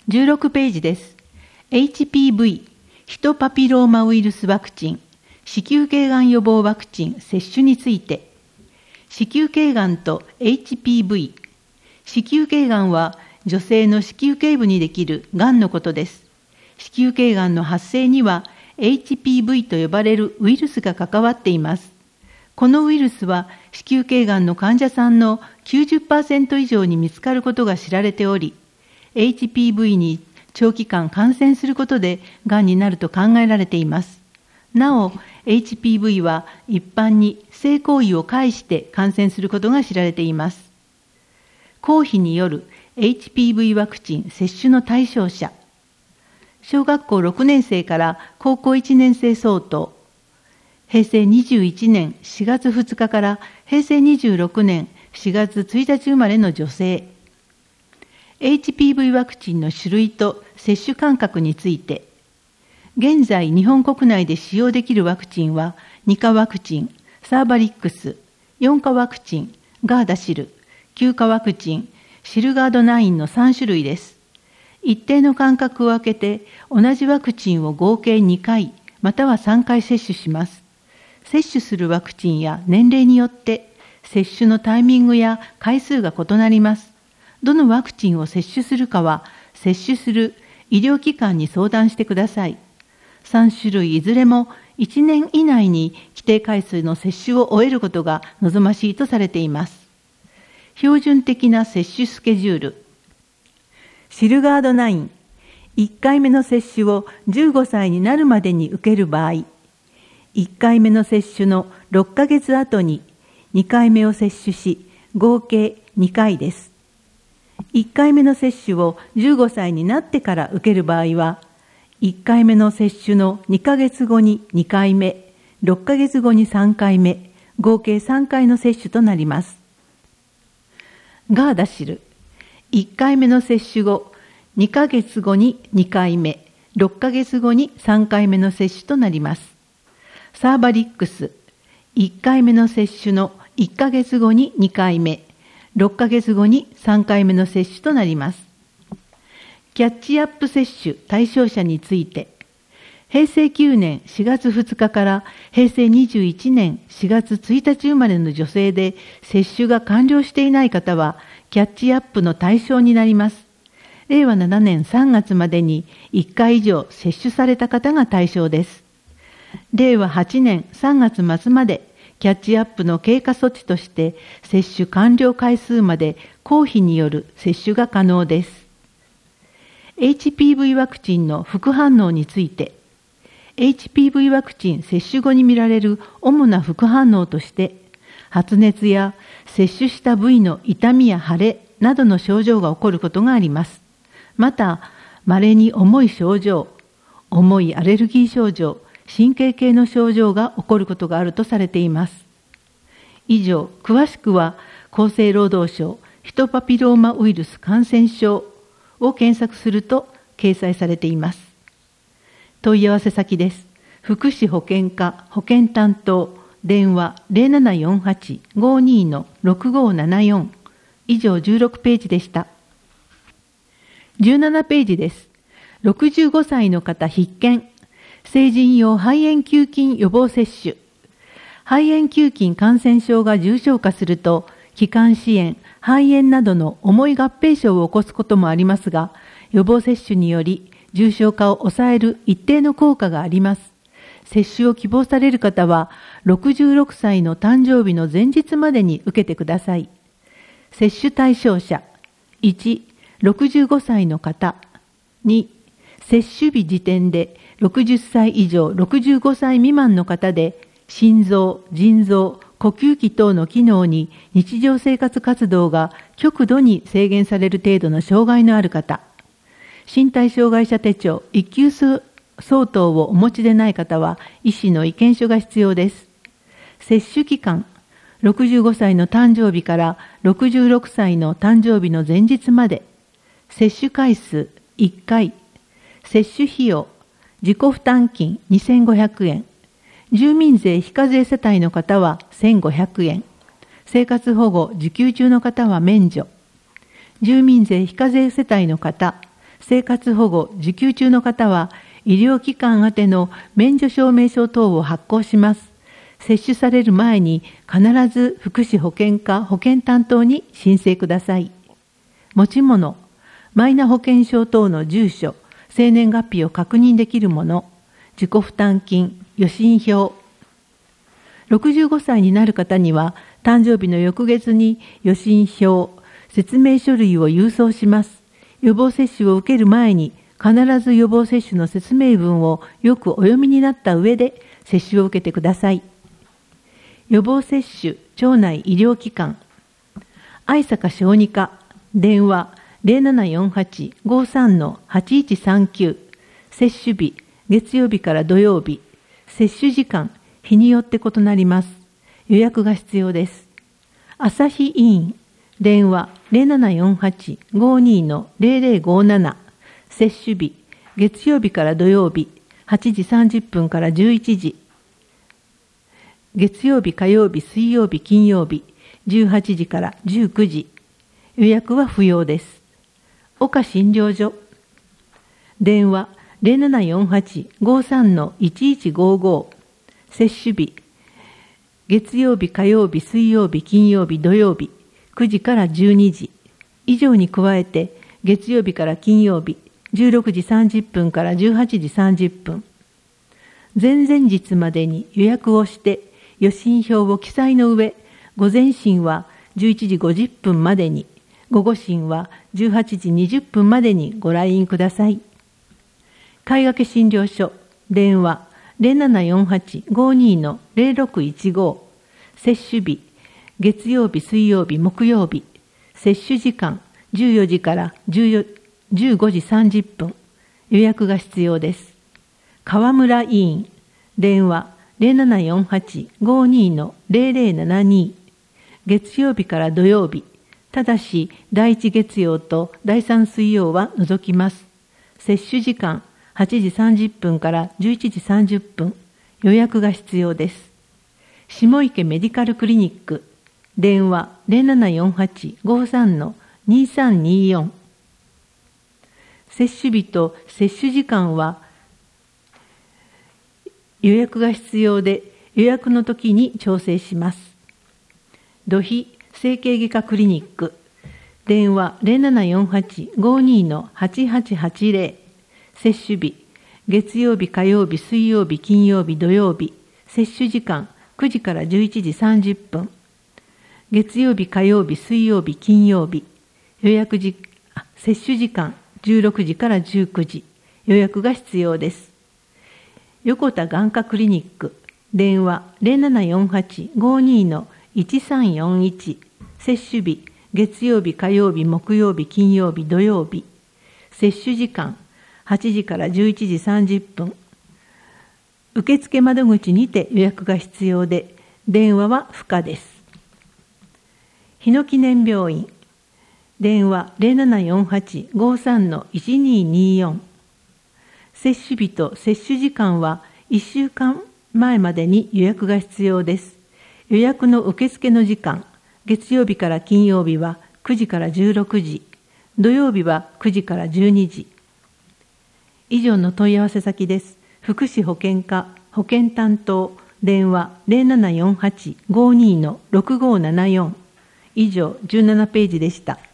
16ページです。HPV、ヒトパピローマウイルスワクチン、子宮頸がん予防ワクチン接種について。子宮頸がんと HPV。子宮頸がんは女性の子宮頸部にできるがんのことです。子宮頸がんの発生には HPV と呼ばれるウイルスが関わっています。このウイルスは子宮頸がんの患者さんの 90% 以上に見つかることが知られており、HPV に長期間感染することでがんになると考えられています。なお、HPV は一般に性行為を介して感染することが知られています。公費による HPV ワクチン接種の対象者、小学校6年生から高校1年生相当、平成21年4月2日から平成26年4月1日生まれの女性。HPV ワクチンの種類と接種間隔について、現在日本国内で使用できるワクチンは2価ワクチン、サーバリックス、4価ワクチン、ガーダシル、9価ワクチン、シルガード9の3種類です。一定の間隔を空けて同じワクチンを合計2回または3回接種します。接種するワクチンや年齢によって接種のタイミングや回数が異なります。どのワクチンを接種するかは、接種する医療機関に相談してください。3種類いずれも1年以内に規定回数の接種を終えることが望ましいとされています。標準的な接種スケジュール。シルガード9、1回目の接種を15歳になるまでに受ける場合、1回目の接種の6ヶ月後に2回目を接種し、合計2回です。1回目の接種を15歳になってから受ける場合は、1回目の接種の2ヶ月後に2回目、6ヶ月後に3回目、合計3回の接種となります。ガーダシル、1回目の接種後、2ヶ月後に2回目、6ヶ月後に3回目の接種となります。サーバリックス、1回目の接種の1ヶ月後に2回目、6ヶ月後に3回目の接種となります。キャッチアップ接種対象者について、平成9年4月2日から平成21年4月1日生まれの女性で接種が完了していない方は、キャッチアップの対象になります。令和7年3月までに1回以上接種された方が対象です。令和8年3月末まで、キャッチアップの経過措置として接種完了回数まで公費による接種が可能です。HPV ワクチンの副反応について、HPV ワクチン接種後に見られる主な副反応として、発熱や接種した部位の痛みや腫れなどの症状が起こることがあります。また、稀に重い症状、重いアレルギー症状、神経系の症状が起こることがあるとされています。以上、詳しくは厚生労働省ヒトパピローマウイルス感染症を検索すると掲載されています。問い合わせ先です。福祉保健課保健担当電話 0748-52-6574 以上16ページでした。17ページです。65歳の方必見。成人用肺炎球菌予防接種。肺炎球菌感染症が重症化すると、気管支炎、肺炎などの重い合併症を起こすこともありますが、予防接種により重症化を抑える一定の効果があります。接種を希望される方は、66歳の誕生日の前日までに受けてください。接種対象者。1、65歳の方。2、接種日時点で60歳以上65歳未満の方で、心臓、腎臓、呼吸器等の機能に日常生活活動が極度に制限される程度の障害のある方、身体障害者手帳1級相当をお持ちでない方は医師の意見書が必要です。接種期間、65歳の誕生日から66歳の誕生日の前日まで、接種回数1回、接種費用、自己負担金2500円、住民税非課税世帯の方は1500円、生活保護受給中の方は免除、住民税非課税世帯の方、 生活保護受給中の方は、医療機関宛ての免除証明書等を発行します。接種される前に必ず福祉保健課保健担当に申請ください。持ち物、マイナ保険証等の住所、生年月日を確認できるもの、自己負担金、予診票。65歳になる方には、誕生日の翌月に予診票、説明書類を郵送します。予防接種を受ける前に、必ず予防接種の説明文をよくお読みになった上で接種を受けてください。予防接種、町内医療機関、愛坂小児科、電話 0748-53-8139、接種日、月曜日から土曜日、接種時間、日によって異なります。予約が必要です。朝日医院、電話 0748-52-0057、接種日、月曜日から土曜日、8時30分から11時、月曜日、火曜日、水曜日、金曜日、18時から19時、予約は不要です。岡診療所、電話 0748-53-1155、接種日、月曜日、火曜日、水曜日、金曜日、土曜日、9時から12時、以上に加えて、月曜日から金曜日、16時30分から18時30分、前々日までに予約をして、予診票を記載の上、午前診は11時50分までに、午後診は18時20分までにご来院ください。買掛診療所、電話 0748-52-0615、接種日、月曜日、水曜日、木曜日、接種時間14時から15時30分、予約が必要です。川村医院、電話 0748-52-0072、月曜日から土曜日、ただし第1月曜と第3水曜は除きます。接種時間8時30分から11時30分、予約が必要です。下池メディカルクリニック、電話 0748-53-2324、接種日と接種時間は予約が必要で、予約の時に調整します。土肥整形外科クリニック、電話 0748-52-8880、接種日、月曜日、火曜日、水曜日、金曜日、土曜日、接種時間9時から11時30分、月曜日、火曜日、水曜日、金曜日、接種時間16時から19時、予約が必要です。横田眼科クリニック、電話 0748-52-1341、接種日、月曜日、火曜日、木曜日、金曜日、土曜日、接種時間8時から11時30分、受付窓口にて予約が必要で、電話は不可です。日野記念病院、電話 0748-53-1224、接種日と接種時間は1週間前までに予約が必要です。予約の受付の時間、月曜日から金曜日は9時から16時、土曜日は9時から12時。以上の問い合わせ先です。福祉保健課保健担当、電話 0748-52-6574。以上17ページでした。